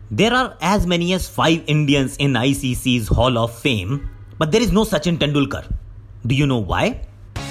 There are as many as 5 Indians in ICC's Hall of Fame, but there is no Sachin Tendulkar. Do you know why?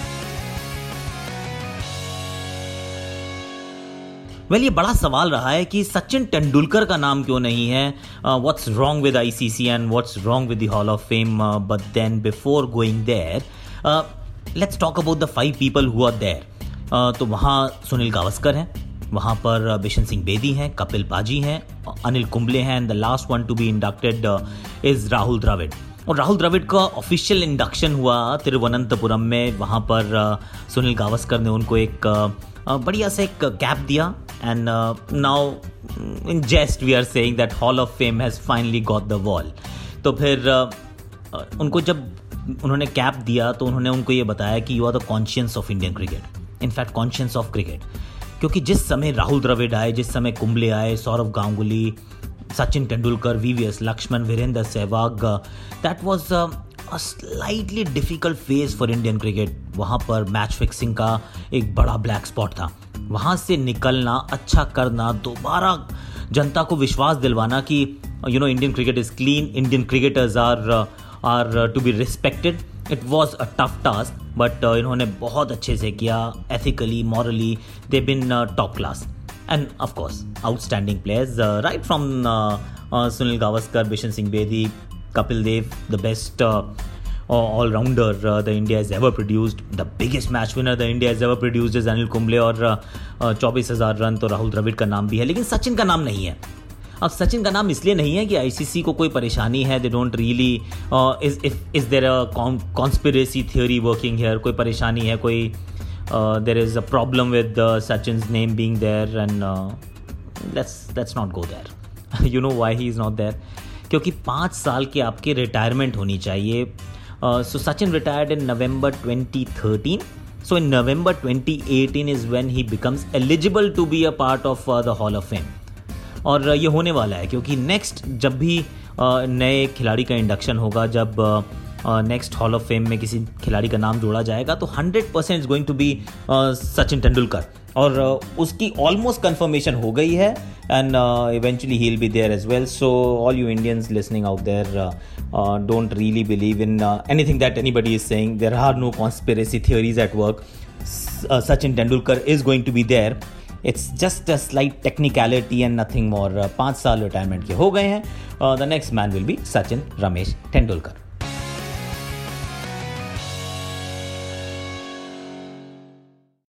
Well, ये बड़ा सवाल रहा है कि सचिन तेंदुलकर का नाम क्यों नहीं है. What's wrong with ICC and what's wrong with the Hall of Fame? But then before going there, let's talk about the 5 people who are there. तो वहाँ सुनील गावस्कर हैं, वहाँ पर बिशन सिंह बेदी हैं, कपिल पाजी हैं, अनिल कुंबले हैं, and the last one to be inducted is Rahul Dravid. और राहुल द्रविड़ का ऑफिशियल इंडक्शन हुआ तिरुवनंतपुरम में. वहाँ पर सुनील गावस्कर ने उनको एक बढ़िया से एक कैप दिया. And now in jest we are saying that hall of fame has finally got the wall. तो फिर उनको जब उन्होंने कैप दिया तो उन्होंने उनको ये बताया कि you are the conscience of Indian cricket, in fact conscience of cricket. क्योंकि जिस समय राहुल द्रविड़ आए, जिस समय कुंबले आए, Sourav Ganguly, Sachin Tendulkar, VVS Laxman, Virender Sehwag, that was a slightly difficult phase for Indian cricket. वहाँ पर मैच फिक्सिंग का एक बड़ा ब्लैक स्पॉट था. वहाँ से निकलना, अच्छा करना, दोबारा जनता को विश्वास दिलवाना कि Indian cricket is clean, Indian cricketers are to be respected. It was a tough task, but इन्होंने बहुत अच्छे से किया. Ethically, morally, they been top class. And of course outstanding players right from Sunil Gavaskar, Bishan Singh Bedi, Kapil Dev, the best all-rounder the India has ever produced. The biggest match winner the India has ever produced is Anil Kumble, और 24,000 run तो राहुल द्रविड़ का नाम भी है, लेकिन सचिन का नाम नहीं है. अब सचिन का नाम इसलिए नहीं है कि ICC को कोई परेशानी है. They don't really is there a conspiracy theory working here. कोई परेशानी है, कोई there is a problem with Sachin's name being there, and let's not go there. You know why he is not there? क्योंकि 5 साल के आपके रिटायरमेंट होनी चाहिए. So Sachin retired in November 2013. So in November 2018 is when he becomes eligible to be a part of the Hall of Fame. और ये होने वाला है क्योंकि नेक्स्ट जब भी नए खिलाड़ी का इंडक्शन होगा, जब नेक्स्ट हॉल ऑफ फेम में किसी खिलाड़ी का नाम जोड़ा जाएगा, तो 100% is going to be Sachin Tendulkar. और उसकी ऑलमोस्ट कंफर्मेशन हो गई है, and eventually he will be there as well. So all you Indians listening out there, don't really believe in anything that anybody is saying. There are no conspiracy theories at work. Sachin Tendulkar is going to be there. It's just a slight technicality and nothing more. 5 साल retirement के हो गए हैं. The next man will be Sachin Ramesh Tendulkar.